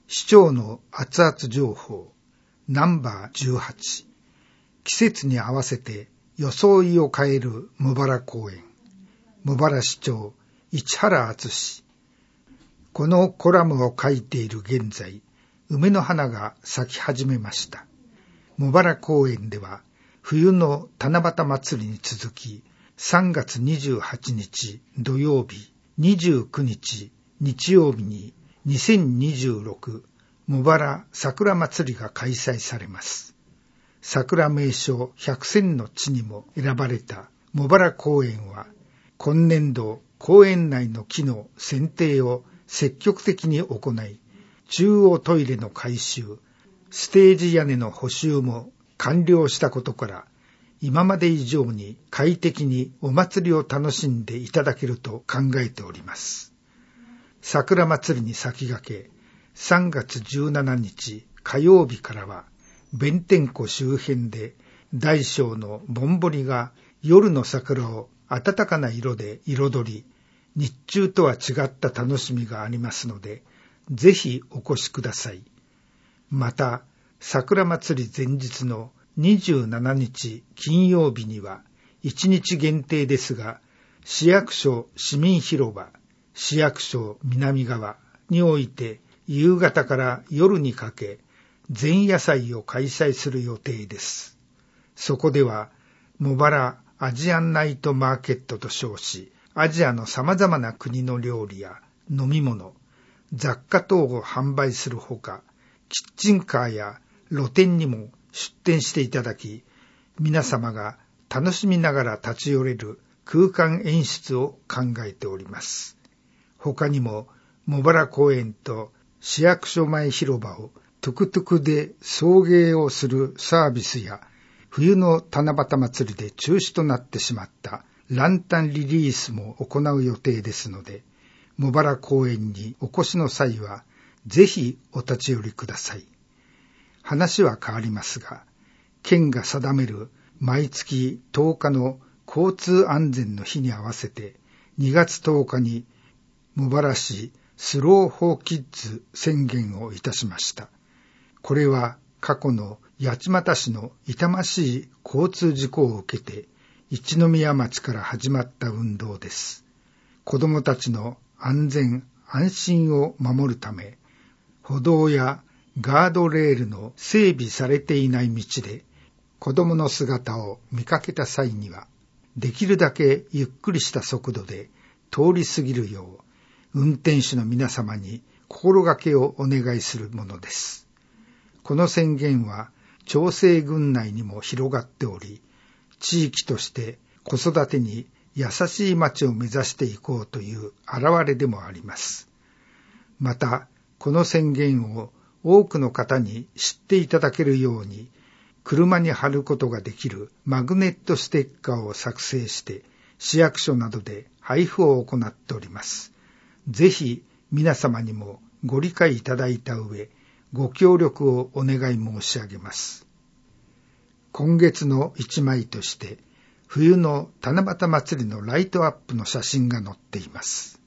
市長の熱々情報ナンバー18、季節に合わせて装いを変える茂原公園、茂原市長市原敦。このコラムを書いている現在、梅の花が咲き始めました。茂原公園では冬の七夕祭りに続き、3月28日土曜日、29日日曜日に2026茂原桜祭りが開催されます。桜名所100選の地にも選ばれた茂原公園は、今年度公園内の木の剪定を積極的に行い、中央トイレの改修、ステージ屋根の補修も完了したことから、今まで以上に快適にお祭りを楽しんでいただけると考えております。桜祭りに先駆け、3月17日火曜日からは、弁天湖周辺で大小のぼんぼりが夜の桜を暖かな色で彩り、日中とは違った楽しみがありますので、ぜひお越しください。また、桜祭り前日の27日金曜日には、1日限定ですが、市役所市民広場、市役所南側において、夕方から夜にかけ、前夜祭を開催する予定です。そこでは、茂原アジアンナイトマーケットと称し、アジアの様々な国の料理や飲み物、雑貨等を販売するほか、キッチンカーや露店にも出店していただき、皆様が楽しみながら立ち寄れる空間演出を考えております。他にも、茂原公園と市役所前広場をトゥクトゥクで送迎をするサービスや、冬の七夕祭りで中止となってしまったランタンリリースも行う予定ですので、茂原公園にお越しの際は、ぜひお立ち寄りください。話は変わりますが、県が定める毎月10日の交通安全の日に合わせて、2月10日に茂原市スローフォーキッズ宣言をいたしました。これは過去の八街市の痛ましい交通事故を受けて、一宮町から始まった運動です。子どもたちの安全安心を守るため、歩道やガードレールの整備されていない道で子どもの姿を見かけた際には、できるだけゆっくりした速度で通り過ぎるよう、運転手の皆様に心がけをお願いするものです。この宣言は長生郡内にも広がっており、地域として子育てに優しい町を目指していこうという表れでもあります。また、この宣言を多くの方に知っていただけるように、車に貼ることができるマグネットステッカーを作成して、市役所などで配布を行っております。ぜひ皆様にもご理解いただいた上、ご協力をお願い申し上げます。今月の一枚として、冬の七夕祭りのライトアップの写真が載っています。